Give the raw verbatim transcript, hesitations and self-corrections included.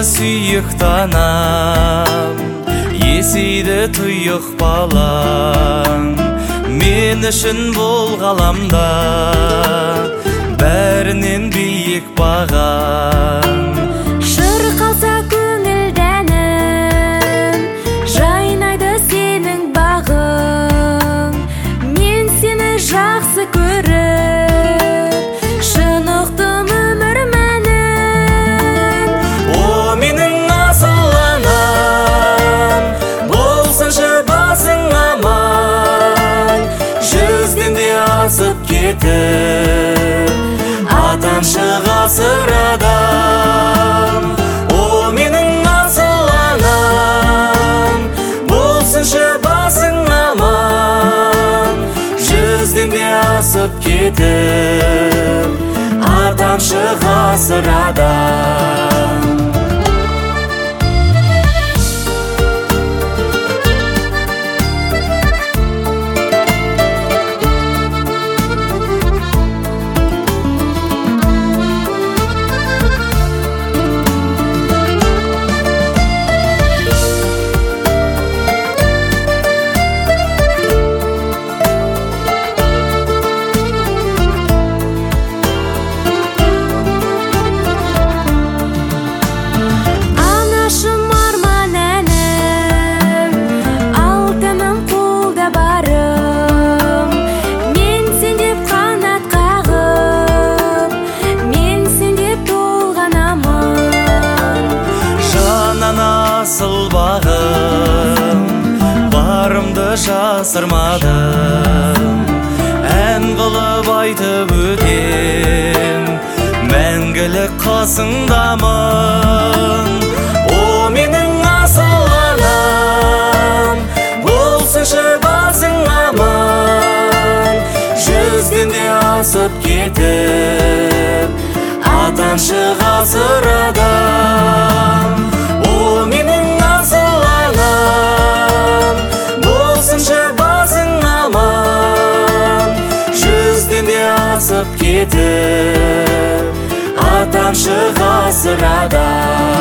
сүйікті анам, есейді тұйық балам. Мен үшін бұл ғаламда бәрінен биік бағам. Шырқалса көңілдәнім, жайнайды сенің бағың. Мен сені жақсы көріп, шынықтым өмір мәнін. О, менің асыл анам, болсыншы басың аман. Жүзден де асып кетіп, атаншы ғасыр адам. О, менің асыл анам, болсыншы басың аман. Жүзден де асып кетіп, атаншы ғасыр адам. Асыл бағым, барымды жасырмадым. Ән қылып айтып өтем, мәңгілік қасыңдамын. О, менің асыл анам, болсыншы басың аман. Жүзден де асып кетіп, атаншы ғасыр адам. О, менің асыл анам, болсыншы басың аман. Жүзден де асып кетіп, атаншы ғасыр адам.